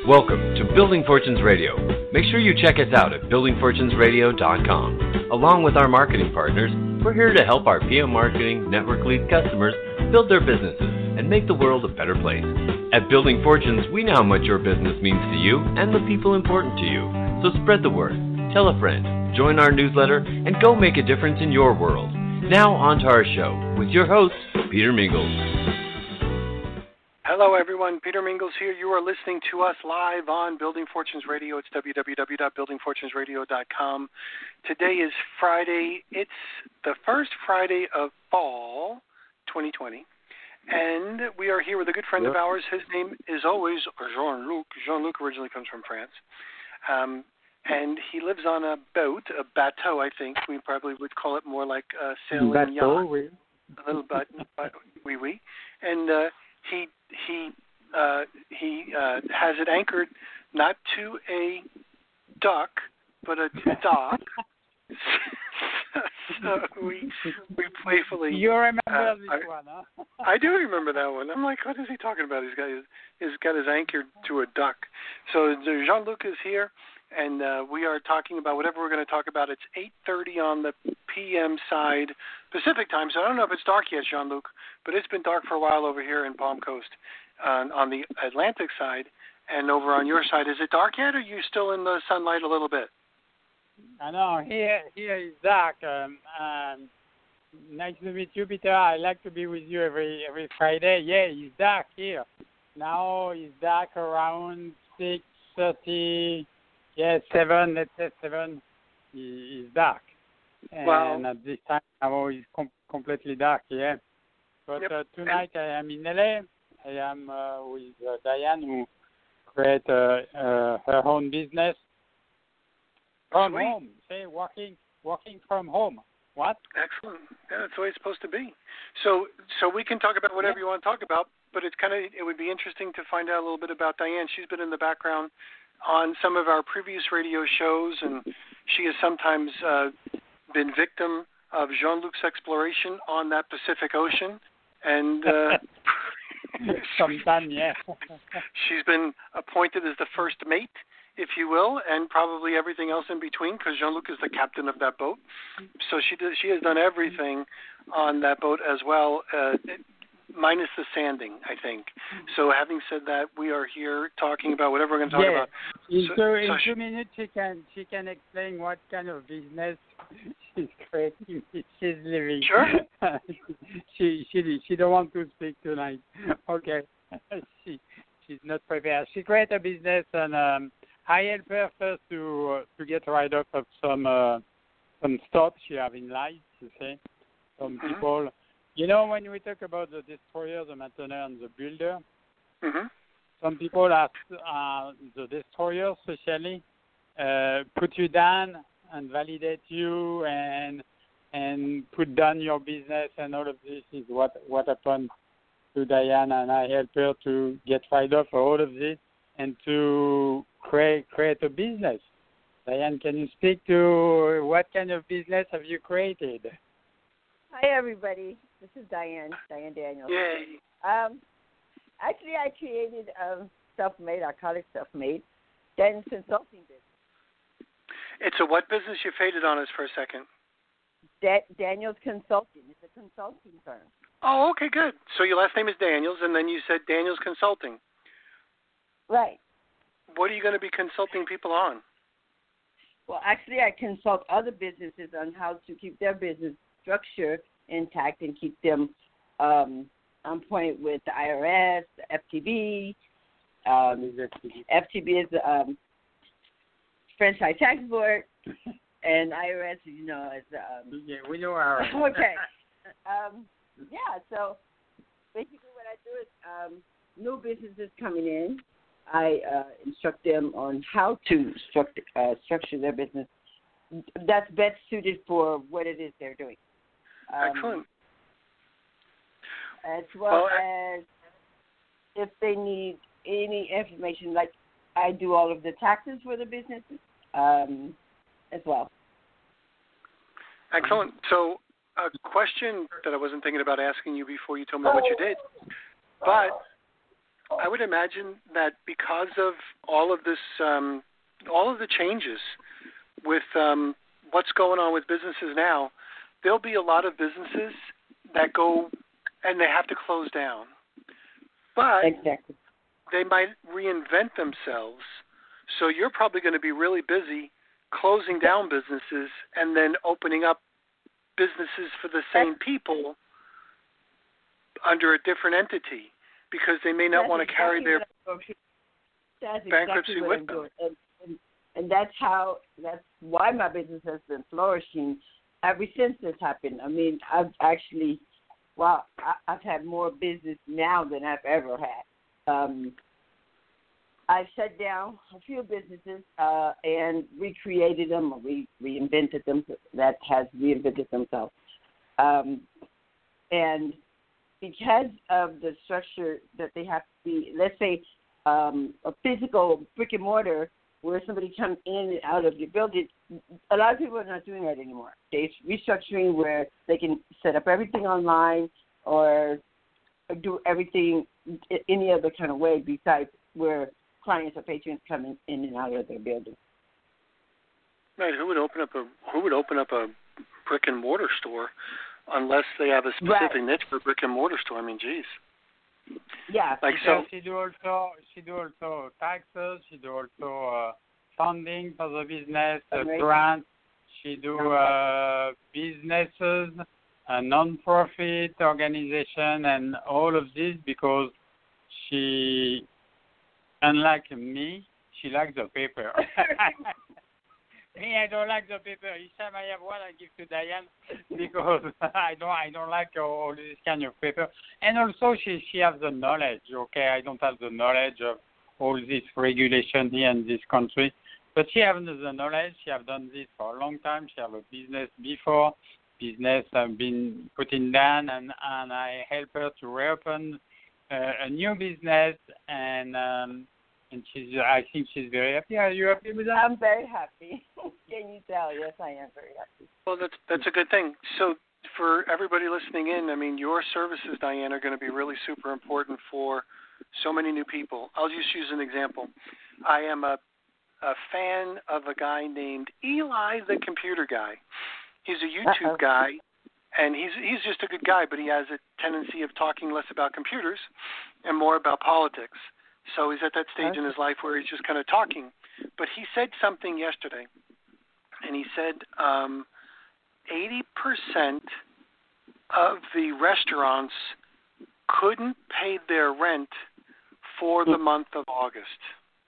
Welcome to Building Fortunes Radio. Make sure you check us out at buildingfortunesradio.com. Along with our marketing partners, we're here to help our PM Marketing Network Lead customers build their businesses and make the world a better place. At Building Fortunes, we know how much your business means to you and the people important to you. So spread the word, tell a friend, join our newsletter, and go make a difference in your world. Now on to our show with your host, Peter Mingles. Hello, everyone. Peter Mingles here. You are listening to us live on Building Fortunes Radio. It's www.buildingfortunesradio.com. Today is Friday. It's the first Friday of fall 2020. And we are here with a good friend of ours. His name is always Jean-Luc. Jean-Luc originally comes from France. And he lives on a boat, a bateau, I think. We probably would call it more like a sailing yacht. Oui. A little bit, oui. And he has it anchored not to a duck, but a dock. So we playfully. You remember this one, huh? I do remember that one. I'm like, what is he talking about? He's got his anchor to a duck. So Jean-Luc is here, and we are talking about whatever we're going to talk about. It's 8:30 on the p.m. side, Pacific time. So I don't know if it's dark yet, Jean-Luc, but it's been dark for a while over here in Palm Coast on the Atlantic side, and over on your side. Is it dark yet, or are you still in the sunlight a little bit? I know. Here is dark. Nice to meet you, Peter. I like to be with you every Friday. Yeah, it's dark here. Now it's dark around 6:30. Yeah, 7. Let's say 7 is dark. And at this time, now it's completely dark. Yeah. But tonight I am in LA. I am with Diane, who create her own business from home. Say working from home. What? Excellent. Yeah, that's the way it's supposed to be. So we can talk about whatever you want to talk about, but it would be interesting to find out a little bit about Diane. She's been in the background on some of our previous radio shows, and she has sometimes been victim of Jean-Luc's exploration on that Pacific Ocean, and sometimes, yeah. She's been appointed as the first mate, if you will, and probably everything else in between, because Jean-Luc is the captain of that boat. So she has done everything on that boat as well, minus the sanding, I think. So having said that, we are here talking about whatever we're going to talk about. In 2 minutes, she can explain what kind of business she's creating. She's living. Sure. she don't want to speak tonight. Okay. She's not prepared. She created a business, and I helped her first to get rid of some stuff she have in life. You see, some people. You know, when we talk about the destroyer, the maintainer, and the builder, some people ask the destroyer, especially, put you down and validate you and put down your business, and all of this is what happened to Diane, and I helped her to get rid of all of this and to create a business. Diane, can you speak to what kind of business have you created? Hi, everybody. This is Diane Daniels. Yay. Actually, I created self-made, I call it self-made, Daniels Consulting business. It's a what business? You faded on us for a second. Daniels Consulting. It's a consulting firm. Oh, okay, good. So your last name is Daniels, and then you said Daniels Consulting. Right. What are you going to be consulting people on? Well, actually, I consult other businesses on how to keep their business structure intact and keep them on point with the IRS, the FTB. FTB is the French High Tax Board, and IRS, you know, is yeah, we know IRS. Okay. So basically what I do is new businesses coming in, I instruct them on how to structure their business that's best suited for what it is they're doing. Excellent. As well as if they need any information, like I do all of the taxes for the businesses as well. Excellent. So a question that I wasn't thinking about asking you before you told me what you did, but I would imagine that because of all of this, all of the changes with what's going on with businesses now, there'll be a lot of businesses that go and they have to close down. But exactly. they might reinvent themselves. So you're probably going to be really busy closing down businesses and then opening up businesses for the same people under a different entity because they may not want to carry their bankruptcy with them. And that's why my business has been flourishing ever since this happened. I mean, I've had more business now than I've ever had. I've shut down a few businesses and recreated them or reinvented them. That has reinvented themselves. And because of the structure that they have to be, let's say a physical brick and mortar where somebody comes in and out of your building, a lot of people are not doing that anymore. They're restructuring where they can set up everything online or do everything any other kind of way besides where clients or patrons coming in and out of their building. Right. Who would open up a brick and mortar store unless they have a specific niche for brick and mortar store? I mean, geez. Yeah. Like so. She do also taxes. She do also funding for the business, grants. She do businesses, a non-profit organization, and all of this because she, unlike me, she likes the paper. Me, I don't like the paper. Each time I have one, I give to Diane because I don't like all this kind of paper. And also, she has the knowledge. Okay, I don't have the knowledge of all this regulation here in this country, but she has the knowledge. She has done this for a long time. She has a business before. Business have been putting down, and I help her to reopen a new business and I think she's very happy. Are you happy with that? I'm very happy. Can you tell? Yes, I am very happy. Well, that's a good thing. So for everybody listening in, I mean, your services, Diane, are going to be really super important for so many new people. I'll just use an example. I am a fan of a guy named Eli the Computer Guy. He's a YouTube guy, and he's just a good guy, but he has a tendency of talking less about computers and more about politics. So he's at that stage in his life where he's just kind of talking. But he said something yesterday, and he said 80% of the restaurants couldn't pay their rent for the month of August.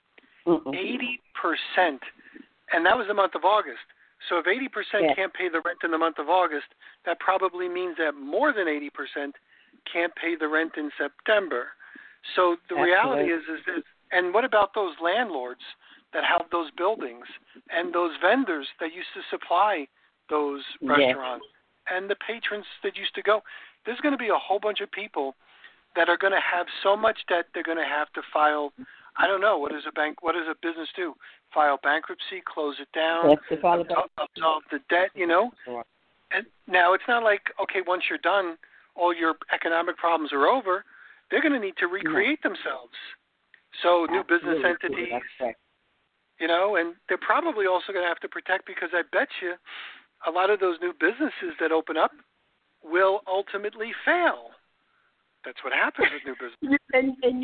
80%. And that was the month of August. So if 80% can't pay the rent in the month of August, that probably means that more than 80% can't pay the rent in September. So the reality is this, and what about those landlords that have those buildings and those vendors that used to supply those restaurants and the patrons that used to go? There's going to be a whole bunch of people that are going to have so much debt they're going to have to file. I don't know, what does a business do? File bankruptcy, close it down, absolve the debt, you know? And now it's not like, okay, once you're done, all your economic problems are over. They're going to need to recreate themselves. So new business entities, you know, and they're probably also going to have to protect, because I bet you a lot of those new businesses that open up will ultimately fail. That's what happens with new businesses. And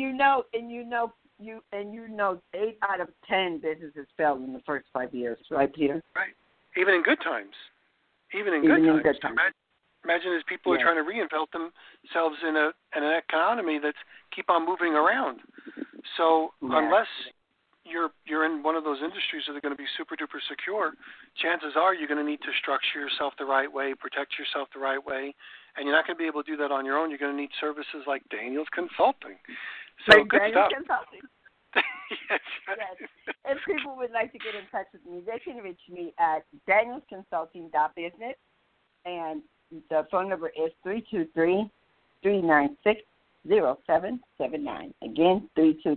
you know, 8 out of 10 businesses failed in the first 5 years, right, Peter? Right. Even in good times. Even in good times. Imagine as people are trying to reinvent themselves in an economy that's keep on moving around. So unless you're in one of those industries that are going to be super duper secure, chances are you're going to need to structure yourself the right way, protect yourself the right way, and you're not going to be able to do that on your own. You're going to need services like Daniel's Consulting. So good stuff. Consulting. Yes. If people would like to get in touch with me, they can reach me at danielsconsulting.business, and the phone number is 323-396-0779. Again,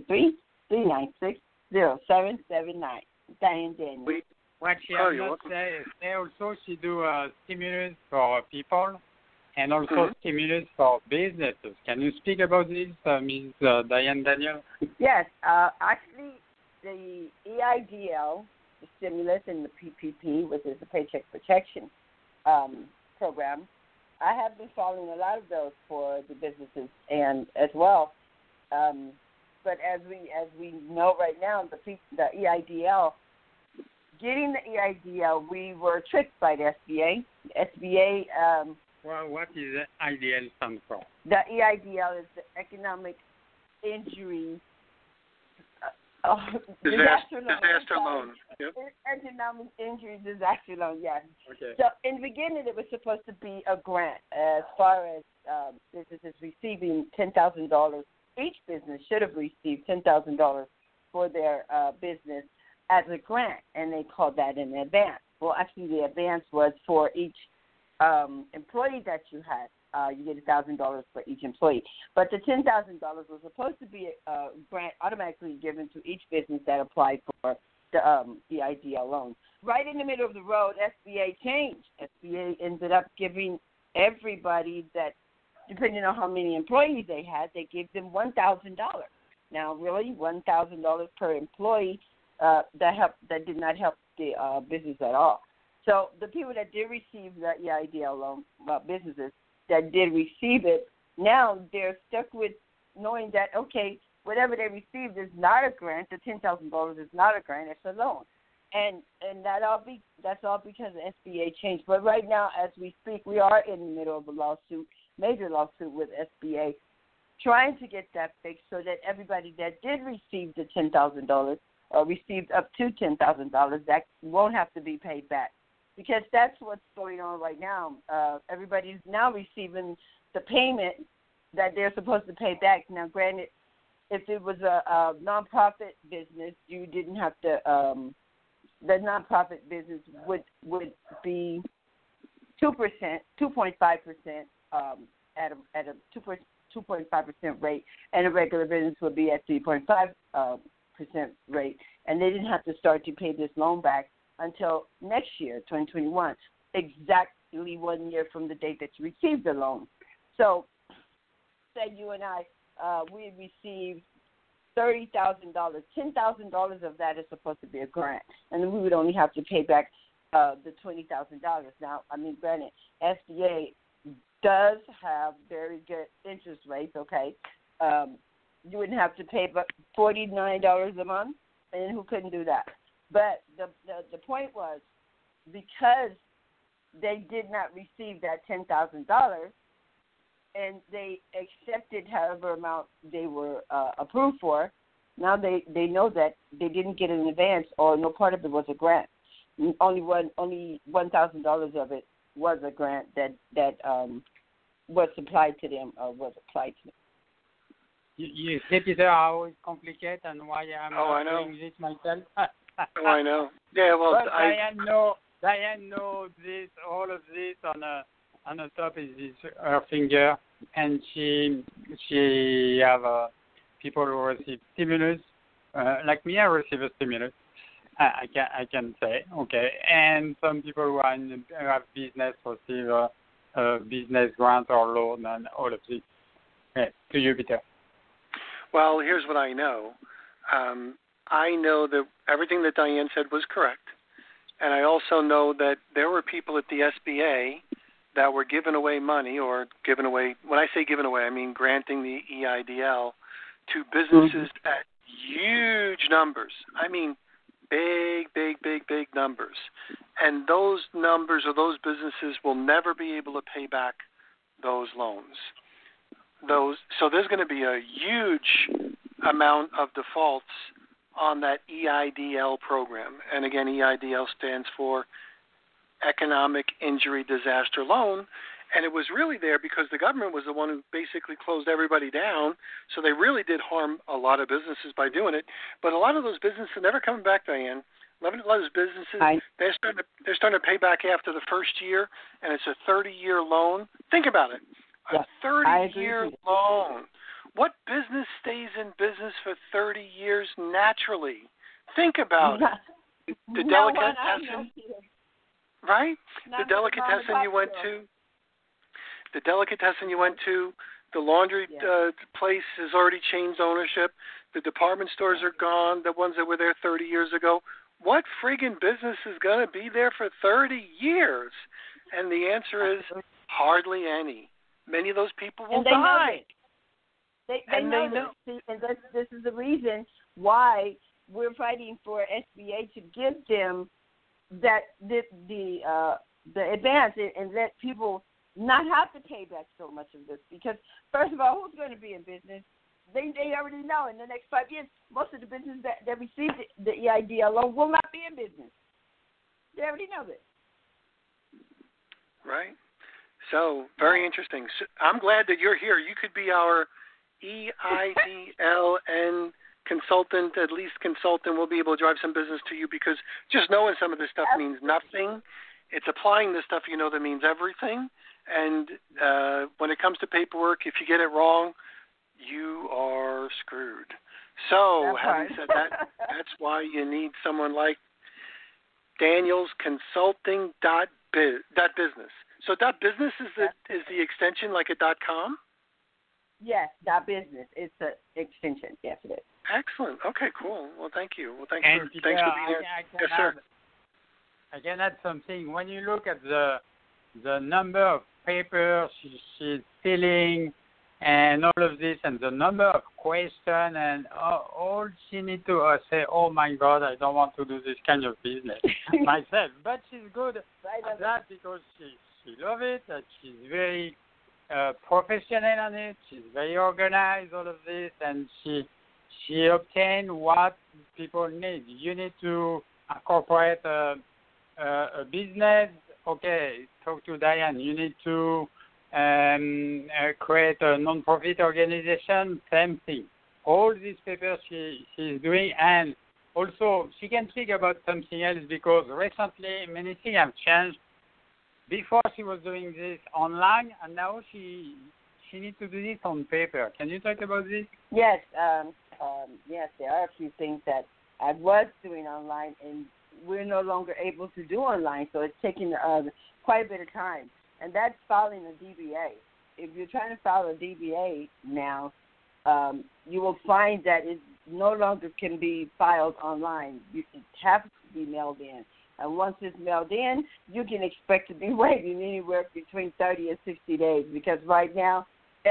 323-396-0779. Diane Daniels. What she has not said, also she do stimulus for people, and also stimulus for businesses. Can you speak about this, Ms. Diane Daniel? Yes. Actually, the EIDL, the stimulus, and the PPP, which is the Paycheck Protection program, I have been following a lot of those for the businesses and as well. But as we know right now, the EIDL, getting the EIDL, we were tricked by the SBA. The SBA. Well, what is the IDL stand for? The EIDL is the Economic Injury disaster loan. Yep. Economic Injury Disaster Loan. Yes. Okay. So in the beginning, it was supposed to be a grant as far as businesses receiving $10,000. Each business should have received $10,000 for their business as a grant, and they called that an advance. Well, actually, the advance was for each employee that you had. You get $1,000 for each employee. But the $10,000 was supposed to be a grant automatically given to each business that applied for the EIDL loan. Right in the middle of the road, SBA changed. SBA ended up giving everybody that, depending on how many employees they had, they gave them $1,000. Now, really, $1,000 per employee, that did not help the business at all. So the people that did receive the EIDL loan, businesses that did receive it, now they're stuck with knowing that, okay, whatever they received is not a grant. The $10,000 is not a grant; it's a loan, and that's all because the SBA changed. But right now, as we speak, we are in the middle of a major lawsuit with SBA, trying to get that fixed so that everybody that did receive the $10,000 or received up to $10,000, that won't have to be paid back. Because that's what's going on right now. Everybody's now receiving the payment that they're supposed to pay back. Now, granted, if it was a nonprofit business, you didn't have to. The nonprofit business would be 2%, 2.5% at a 2.5% rate, and a regular business would be at 3.5% rate, and they didn't have to start to pay this loan back until next year, 2021, exactly 1 year from the date that you received the loan. So, say you and I, we received $30,000. $10,000 of that is supposed to be a grant, and then we would only have to pay back the $20,000. Now, I mean, granted, SBA does have very good interest rates. Okay, you wouldn't have to pay but $49 a month, and who couldn't do that? But the point was, because they did not receive that $10,000, and they accepted however amount they were approved for, now they know that they didn't get an advance, or no part of it was a grant. Only $1,000 of it was a grant that was supplied to them or was applied to them. You see, Peter, how it's complicated and why I'm not doing this myself. Oh, I know. Yeah, well, Diane knows this, all of this on the top is her finger, and she have people who receive stimulus, like me. I receive a stimulus. I can say, okay, and some people who have business receive a business grant or loan, and all of this. To you, Peter. Well, here's what I know. I know that everything that Diane said was correct, and I also know that there were people at the SBA that were giving away money, or giving away, when I say giving away, I mean granting the EIDL to businesses at huge numbers. I mean big numbers. And those numbers or those businesses will never be able to pay back those loans. So there's going to be a huge amount of defaults on that EIDL program. And again, EIDL stands for Economic Injury Disaster Loan. And it was really there because the government was the one who basically closed everybody down. So they really did harm a lot of businesses by doing it. But a lot of those businesses are never coming back, Diane. A lot of those businesses, they're starting to pay back after the first year, and it's a 30-year loan. Think about it. A 30-year loan. What business stays in business for 30 years naturally? Think about it. The delicatessen, right? The delicatessen you went to. The delicatessen you went to, the laundry place has already changed ownership. The department stores are gone, the ones that were there 30 years ago. What friggin' business is going to be there for 30 years? And the answer is hardly any. Many of those people will die. They know. See, and this is the reason why we're fighting for SBA to give them that the advance and let people not have to pay back so much of this. Because first of all, who's going to be in business? They already know in the next 5 years, most of the business that received the EIDL loan will not be in business. They already know this. Right. So, very interesting. So, I'm glad that you're here. You could be our EIDLN consultant, at least consultant. We'll be able to drive some business to you because just knowing some of this stuff means nothing. It's applying this stuff, that means everything. And when it comes to paperwork, if you get it wrong, you are screwed. So, having said that, that's why you need someone like Daniels Consulting business. So .business is the extension like a .com? Yes, .business. It's an extension. Yes, it is. Excellent. Okay, cool. Well, thank you. Well, thanks for being here. Yes, sir. I can add something. When you look at the number of papers she's filling and all of this and the number of questions and all she needs to say, oh, my God, I don't want to do this kind of business myself. But she's good at that because she loves it, that she's very professional on it, she's very organized, all of this, and she obtained what people need. You need to incorporate a business. Okay, talk to Diane. You need to create a non-profit organization. Same thing. All these papers she's doing, and also she can think about something else because recently many things have changed. Before she was doing this online, and now she needs to do this on paper. Can you talk about this? Yes. Yes, there are a few things that I was doing online, and we're no longer able to do online, so it's taking quite a bit of time. And that's filing a DBA. If you're trying to file a DBA now, you will find that it no longer can be filed online. It has to be mailed in. And once it's mailed in, you can expect to be waiting anywhere between 30 and 60 days because right now,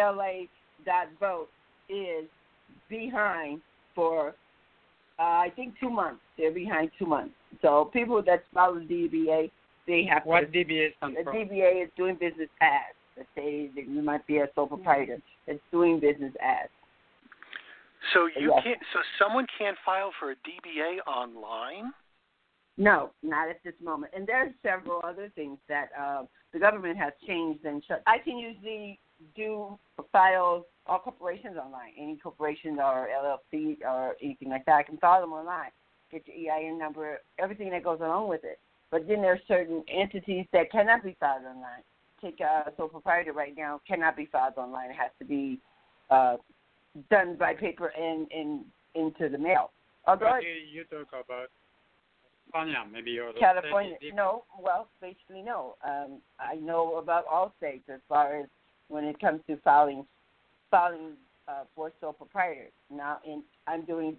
LA.vote is behind for, I think, 2 months. They're behind 2 months. So people that file the DBA, they have What DBA stands for? DBA is doing business as. Let's say that you might be a sole proprietor. It's doing business as. So someone can't file for a DBA online? No, not at this moment. And there's several other things that the government has changed and shut. I can usually file all corporations online. Any corporation or LLC or anything like that, I can file them online. Get your EIN number, everything that goes along with it. But then there are certain entities that cannot be filed online. Take a sole proprietor right now, cannot be filed online. It has to be done by paper and into the mail. You talk about California, maybe, or California. No, well, basically no. I know about all states as far as when it comes to filing for sole proprietors. Now, I'm doing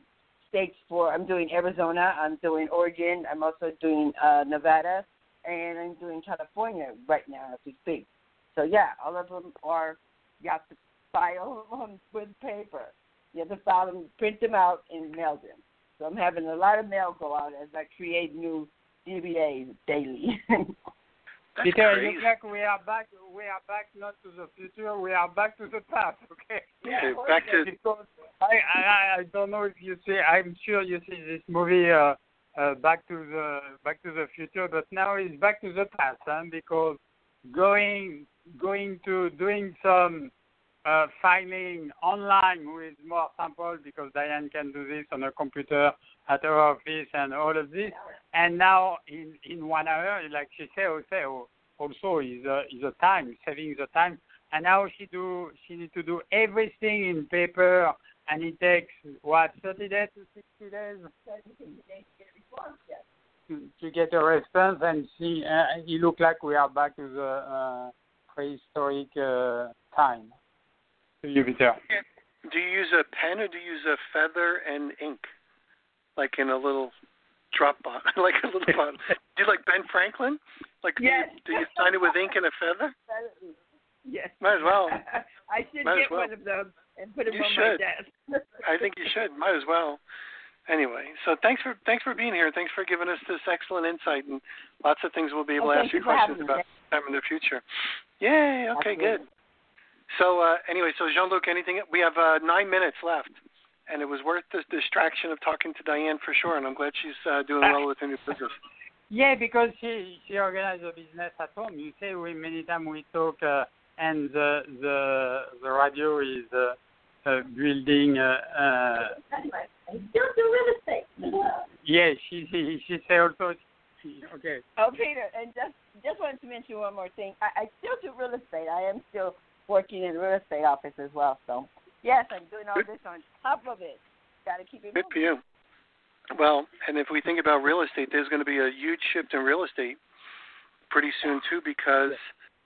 Arizona, I'm doing Oregon, I'm also doing Nevada, and I'm doing California right now as we speak. So yeah, all of them you have to file them with paper. You have to file them, print them out, and mail them. So I'm having a lot of mail go out as I create new DBAs daily. Because it looks like we are back not to the future, we are back to the past, okay? Yeah, back to... Because I don't know if you see, I'm sure you see this movie Back to the Future, but now it's back to the past, because going to doing some filing online with more samples because Diane can do this on a computer at her office and all of this. And now in 1 hour, like she said, also is a time, saving the time. And now she needs to do everything in paper, and it takes, 30 days to 60 days? 30 days to get a response, and it look like we are back to the prehistoric time to Jupiter. Do you use a pen or do you use a feather and ink, like in a little drop bottle, like a little bottle? Do you like Ben Franklin? Like, yes. do you sign it with ink and a feather? Yes. Might as well. I should Might as get well. one of them and put them You on should. my desk. I think you should. Might as well. Anyway, so thanks for being here. Thanks for giving us this excellent insight, and lots of things we'll be able to ask you questions about in the future. Yay! Okay, Absolutely. good. So anyway, so Jean-Luc, anything? We have 9 minutes left, and it was worth the distraction of talking to Diane for sure, and I'm glad she's doing well with her new business. Yeah, because she organized a business at home. You say many times we talk, and the radio is building. I still do real estate. Yeah, she say also. Okay. Oh, Peter, and just wanted to mention one more thing. I still do real estate. I am still working in the real estate office as well. So, yes, I'm doing all this on top of it. Got to keep it Good moving. for you. Well, and if we think about real estate, there's going to be a huge shift in real estate pretty soon, too, because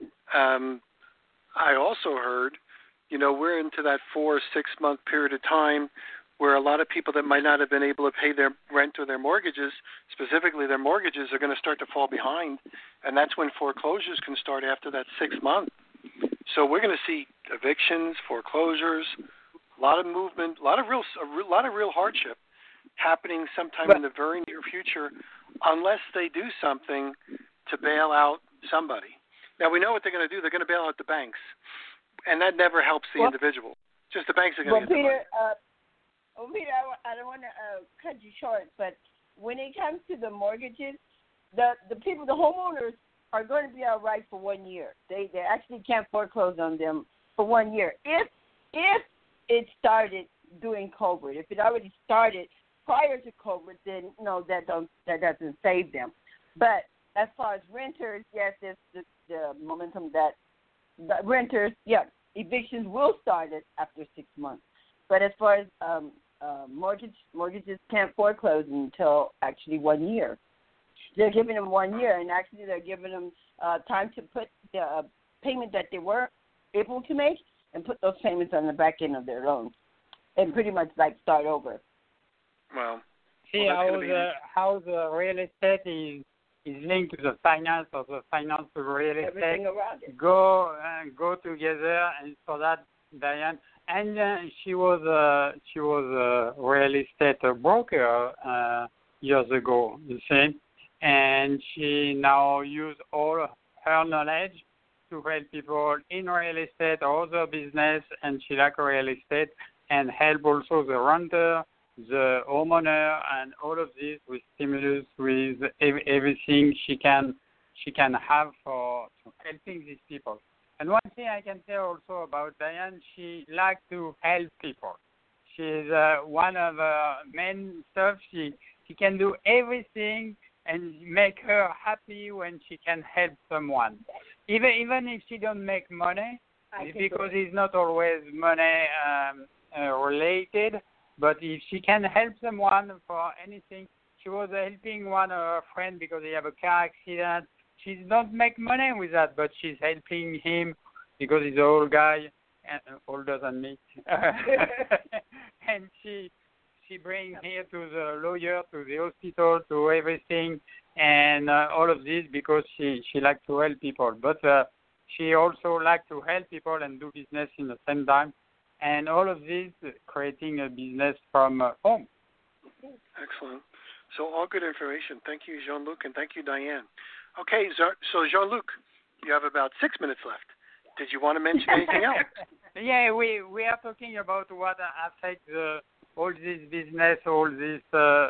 I also heard, we're into that 4 or 6 month period of time where a lot of people that might not have been able to pay their rent or their mortgages, specifically their mortgages, are going to start to fall behind. And that's when foreclosures can start after that 6 month. So we're going to see evictions, foreclosures, a lot of movement, a lot of real hardship happening sometime in the very near future, unless they do something to bail out somebody. Now we know what they're going to do. They're going to bail out the banks, and that never helps the individual. Just the banks are going to get the money. Peter, I don't want to cut you short, but when it comes to the mortgages, the people, the homeowners, are going to be all right for 1 year. They actually can't foreclose on them for 1 year. If it started during COVID, if it already started prior to COVID, then no, that doesn't save them. But as far as renters, yes, there's the momentum that the renters, evictions will start after 6 months. But as far as mortgages can't foreclose until actually 1 year. They're giving them 1 year, and actually they're giving them time to put the payment that they were able to make and put those payments on the back end of their loans and pretty much start over. Well, see how the real estate is linked to the finance of the finance of real estate. Everything around it. Go together, and for that, Diane. And she was a real estate broker years ago, you see, and she now uses all her knowledge to help people in real estate or other business, and she likes real estate and help also the renter, the homeowner, and all of this with stimulus, with everything she can have for helping these people. And one thing I can say also about Diane, she likes to help people. She's one of her main stuff. She can do everything and make her happy when she can help someone. Even if she don't make money, because it's not always money related, but if she can help someone for anything, she was helping one of her friends because he had a car accident. She don't make money with that, but she's helping him because he's an old guy, and older than me. And she brings here to the lawyer, to the hospital, to everything, and all of this because she likes to help people. But she also likes to help people and do business in the same time. And all of this creating a business from home. Excellent. So all good information. Thank you, Jean-Luc, and thank you, Diane. Okay, so Jean-Luc, you have about 6 minutes left. Did you want to mention anything else? Yeah, we are talking about what affects all this business, all this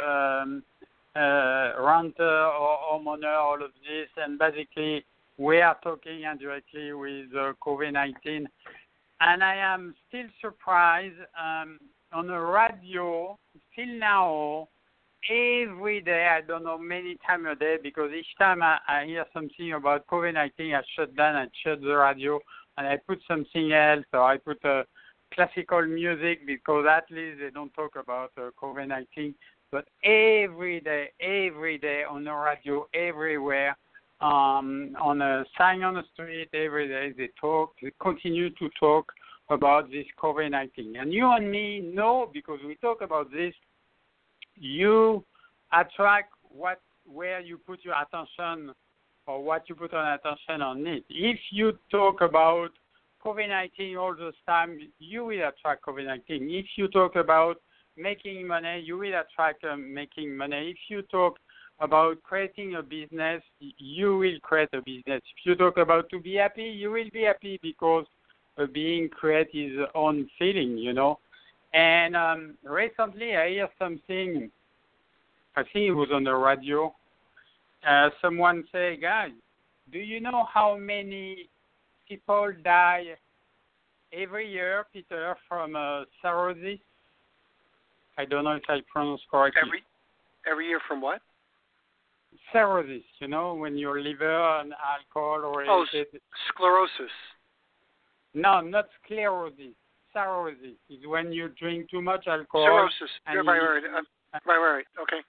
renter or homeowner, all of this, and basically we are talking indirectly with COVID-19. And I am still surprised on the radio, still now, every day, I don't know, many times a day, because each time I hear something about COVID-19, I shut down and shut the radio, and I put something else, or I put classical music, because at least they don't talk about COVID-19. But every day on the radio, everywhere, on a sign on the street every day. They continue to talk about this COVID-19. And you and me know, because we talk about this, you attract where you put your attention or what you put on attention on it. If you talk about COVID-19 all the time, you will attract COVID-19. If you talk about making money, you will attract making money. If you talk about creating a business, you will create a business. If you talk about to be happy, you will be happy, because being create his own feeling, you know. And recently I hear something, I think it was on the radio, someone say, guys, do you know how many people die every year, Peter, from cirrhosis? I don't know if I pronounce correctly. Every year from what? Cirrhosis, you know, when your liver and alcohol related. Oh, sclerosis. No, not sclerosis. Cirrhosis is when you drink too much alcohol. Cirrhosis. Right. Okay.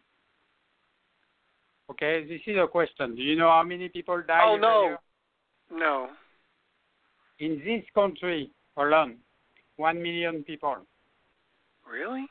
Okay, this is a question. Do you know how many people die every year? No. In this country alone, 1 million people. Really?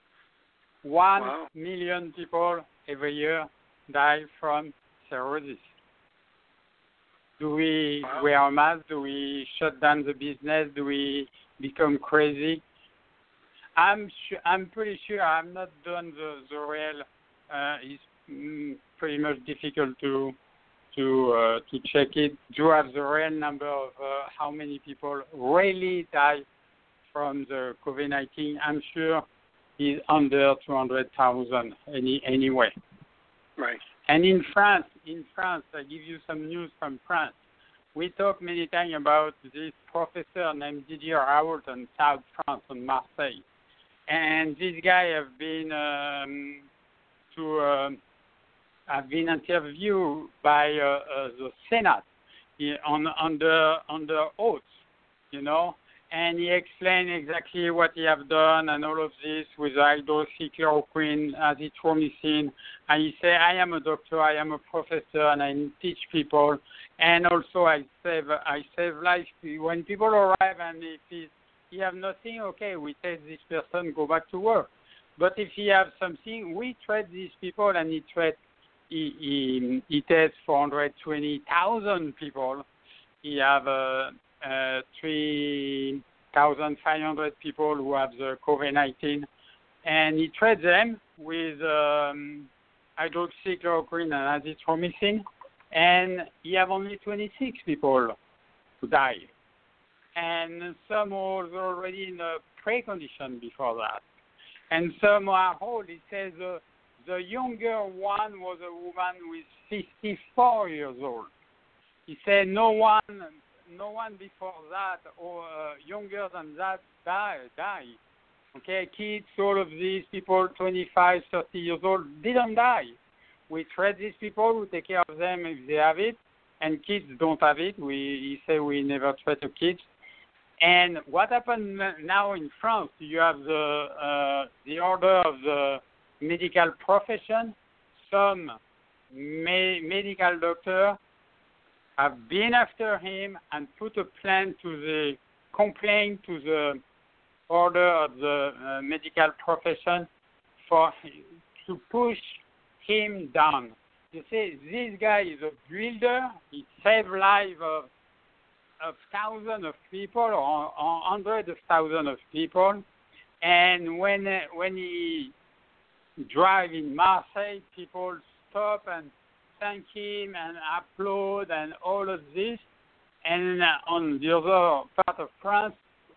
1 million people every year die from cirrhosis. Do we wear a mask? Do we shut down the business? Do we become crazy? I'm pretty sure I'm not done the real. It's pretty much difficult to check it. To have the real number of how many people really die from the COVID-19. I'm sure is under 200,000 anyway. Right. And in France, I give you some news from France. We talk many times about this professor named Didier Raoult in South France, in Marseille. And this guy have been interviewed by the Senate under oath, you know. And he explained exactly what he have done and all of this with hydroxychloroquine, azithromycin. And he said, I am a doctor, I am a professor, and I teach people. And also I save life. When people arrive and if he have nothing, okay, we test this person, go back to work. But if he have something, we treat these people, and he tests 420,000 people. He have 3,500 people who have the COVID-19, and he treats them with hydroxychloroquine and azithromycin, and he have only 26 people who die. And some was already in a precondition before that. And some are old. He says the younger one was a woman with 54 years old. He said no one before that or younger than that die. Okay, kids, all of these people, 25, 30 years old, didn't die. We treat these people, we take care of them if they have it, and kids don't have it. He said we never treat the kids. And what happened now in France, you have the order of the medical profession. Some medical doctor have been after him and put a plan to the complaint to the order of the medical profession to push him down. You see, this guy is a builder. He saved lives of thousands of people or hundreds of thousands of people. And when he drive in Marseille, people stop and thank him and applaud and all of this. And on the other part of France,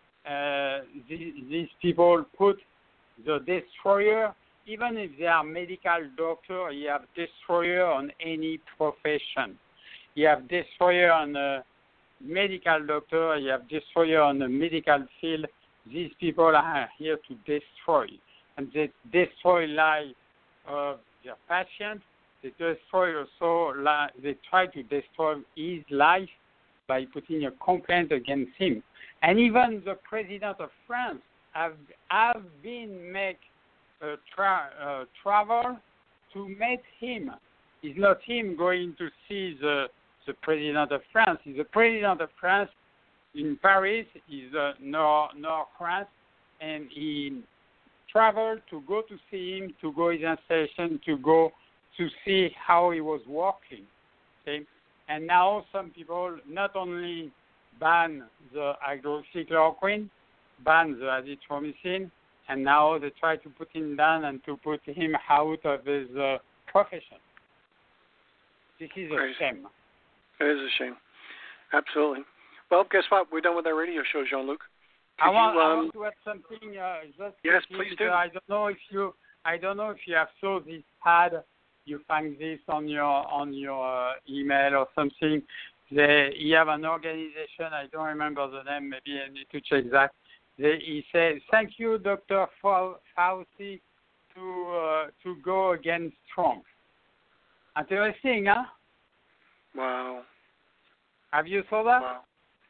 these people put the destroyer. Even if they are medical doctor, you have destroyer on any profession. You have destroyer on a medical doctor, you have destroyer on the medical field. These people are here to destroy. And they destroy life of their patients. They destroy also, they try to destroy his life by putting a complaint against him. And even the president of France have been make travel to meet him It's not him going to see the president of France. It's the president of France in Paris. He's North France, and he traveled to go to see him, to go his installation, to go to see how he was working. Okay? And now some people not only ban the hydroxychloroquine, ban the azithromycin, and now they try to put him down and to put him out of his profession. This is a shame. It is a shame. Absolutely. Well, guess what? We're done with our radio show, Jean-Luc. I want to add something. Yes, please do. I don't know if you have saw this ad. You find this on your email or something. You have an organization. I don't remember the name. Maybe I need to check that. He said, "Thank you, Dr. Fauci, to go against Trump." Interesting, huh? Wow. Have you saw that? Wow.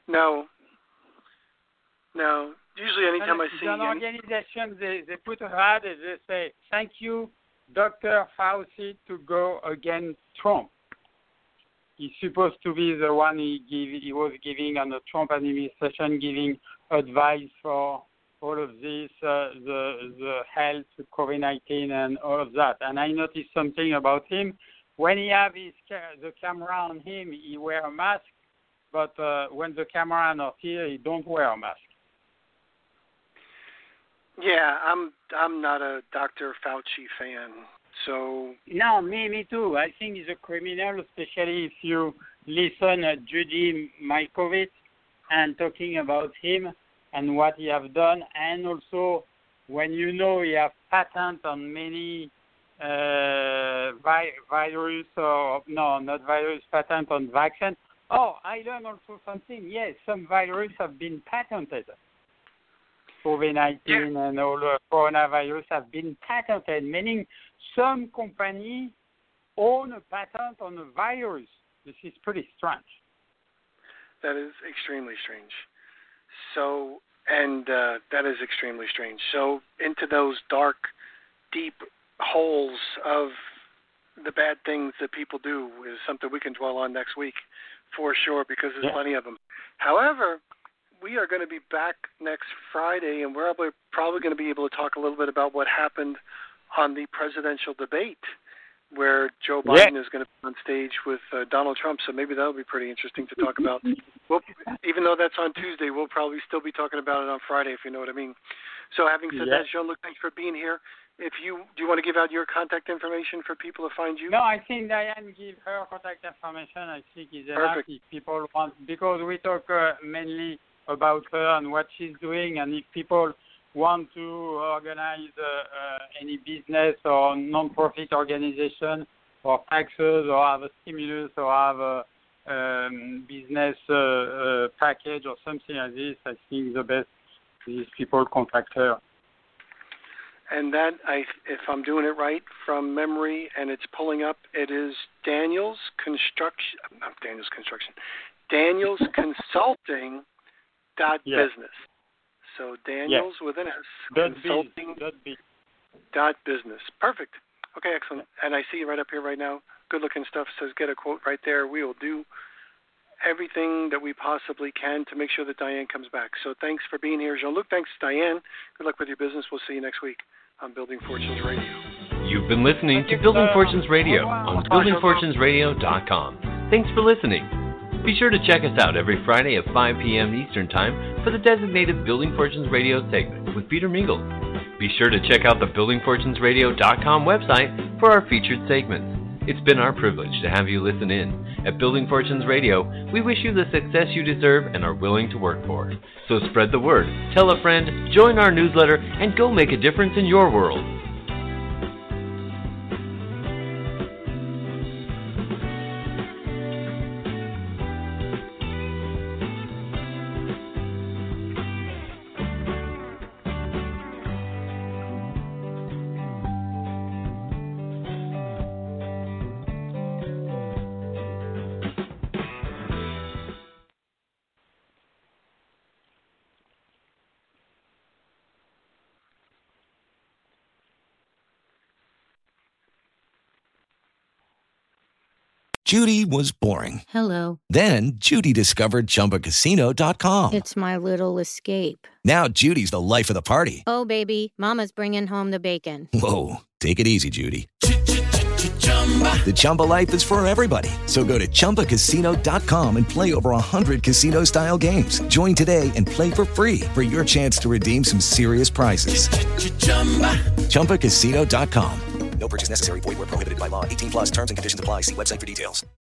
No. Usually anytime I see an organization, they put an ad and they say, "Thank you, Dr. Fauci, to go against Trump." He's supposed to be the one he was giving on the Trump administration, giving advice for all of this, the health, COVID-19, and all of that. And I noticed something about him. When he have the camera on him, he wear a mask. But when the camera not here, he don't wear a mask. Yeah, I'm not a Dr. Fauci fan, so. No, me too. I think he's a criminal, especially if you listen to Judy Mikovits and talking about him and what he have done, and also when you know he have patent on many virus or no, not virus, patent on vaccine. Oh, I learned also something. Yes, some viruses have been patented. COVID-19 and all the coronavirus have been patented, meaning some company own a patent on a virus. This is pretty strange. That is extremely strange. So, that is extremely strange. So, into those dark, deep holes of the bad things that people do is something we can dwell on next week for sure, because there's plenty of them. However, we are going to be back next Friday, and we're probably going to be able to talk a little bit about what happened on the presidential debate, where Joe Biden is going to be on stage with Donald Trump. So maybe that'll be pretty interesting to talk about. Well, even though that's on Tuesday, we'll probably still be talking about it on Friday, if you know what I mean. So having said that, Jean-Luc, thanks for being here. Do you want to give out your contact information for people to find you? No, I think Diane give her contact information. I think is enough if people want, because we talk mainly about her and what she's doing, and if people want to organize any business or non-profit organization or taxes or have a stimulus or have a business package or something like this, I think the best is people contact her. And that, if I'm doing it right from memory and it's pulling up, it is Daniels Consulting business. So Daniels with an S, Consulting business. Perfect. Okay, excellent. And I see it right up here right now. Good looking stuff. Says get a quote right there. We will do everything that we possibly can to make sure that Diane comes back. So thanks for being here, Jean-Luc. Thanks, Diane. Good luck with your business. We'll see you next week on Building Fortunes Radio. You've been listening to Building Fortunes Radio on buildingfortunesradio.com. Thanks for listening. Be sure to check us out every Friday at 5 p.m. Eastern Time for the designated Building Fortunes Radio segment with Peter Mingle. Be sure to check out the buildingfortunesradio.com website for our featured segments. It's been our privilege to have you listen in. At Building Fortunes Radio, we wish you the success you deserve and are willing to work for. So spread the word, tell a friend, join our newsletter, and go make a difference in your world. Judy was boring. Hello. Then Judy discovered ChumbaCasino.com. It's my little escape. Now Judy's the life of the party. Oh, baby, mama's bringing home the bacon. Whoa, take it easy, Judy. The Chumba life is for everybody. So go to ChumbaCasino.com and play over 100 casino-style games. Join today and play for free for your chance to redeem some serious prizes. ChumbaCasino.com. No purchase necessary. Void where prohibited by law. 18+ terms and conditions apply. See website for details.